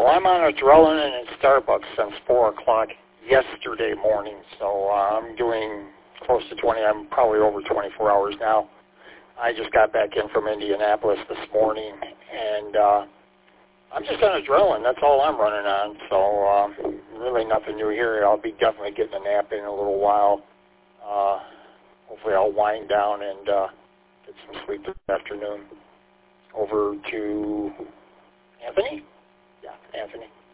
Well, I'm on adrenaline in Starbucks since 4 o'clock yesterday morning, so I'm doing close to 20. I'm probably over 24 hours now. I just got back in from Indianapolis this morning, and I'm just on adrenaline. That's all I'm running on, so really nothing new here. I'll be definitely getting a nap in a little while. Hopefully I'll wind down and get some sleep this afternoon. Over to Anthony? Yeah, Anthony.